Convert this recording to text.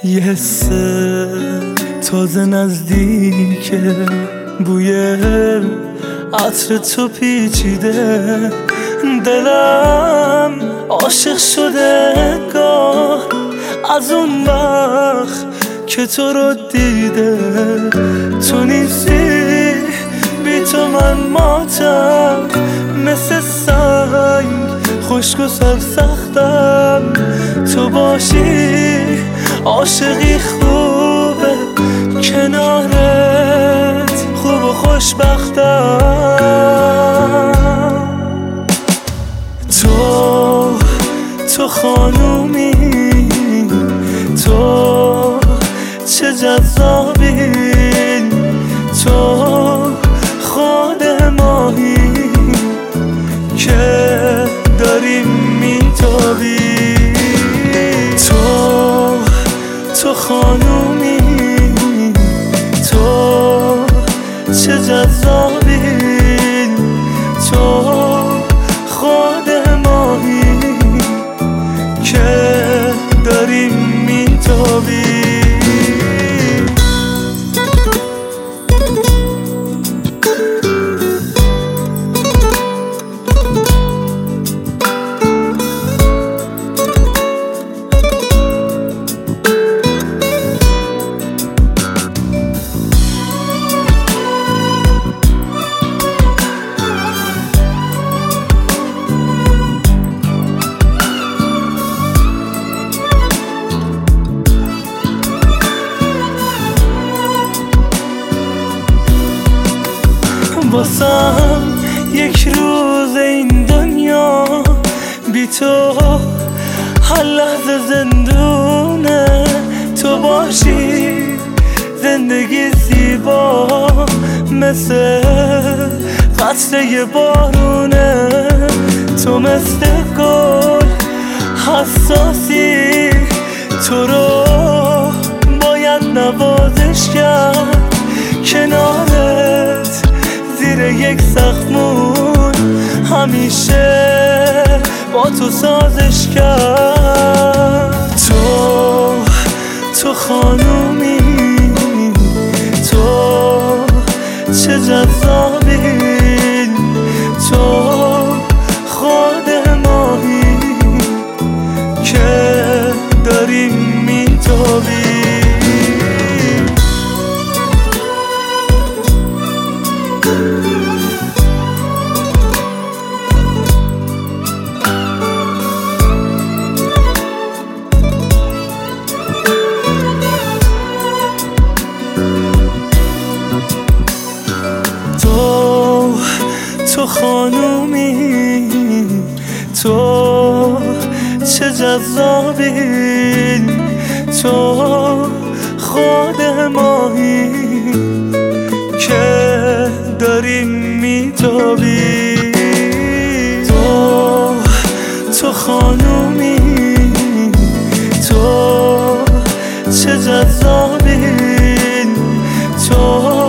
یه حس تازه نزدیکه، بوی عطر تو پیچیده، دلم عاشق شده گاه از اون وقت که تو رو دیده. تو نیستی بی تو من ماتم، مثل سنگ خشک و سرسختم. تو باشی عاشقی خوبه، کنارت خوب و خوشبختم. تو خانومی، تو چه جذابی، تو خود ماهی که داریم میتابی. تو خانومی، تو چه جذابی، تو خود ماهی که داریم میتابی. واسم یک روز این دنیا بی تو هر لحظه زندونه. تو باشی زندگی زیبا، مثل قطره بارونه. تو مثل گل حساسی، تو رو باید نوازش کرد. کنارت زیر یک سقفمون همیشه با تو سازش کرد. تو خانومی، تو چه جذابی، تو خود ماهی که داریم میتابی. تو خانومی، تو چه جذابی، تو خود ماهی که داریم میتابی. تو خانومی، تو چه جذابی، تو